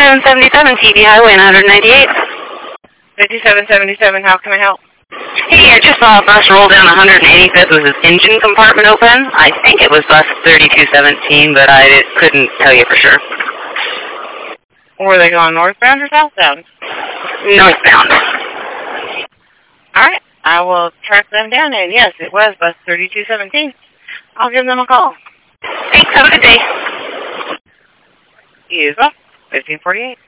5777 TV Highway 198. 5777, how can I help? Hey, I just saw a bus roll down 185th with its engine compartment open. I think it was bus 3217, but I couldn't tell you for sure. Were they going northbound or southbound? Northbound. Alright, I will track them down, and yes, it was bus 3217. I'll give them a call. Thanks, have a good day. You as well. 1548.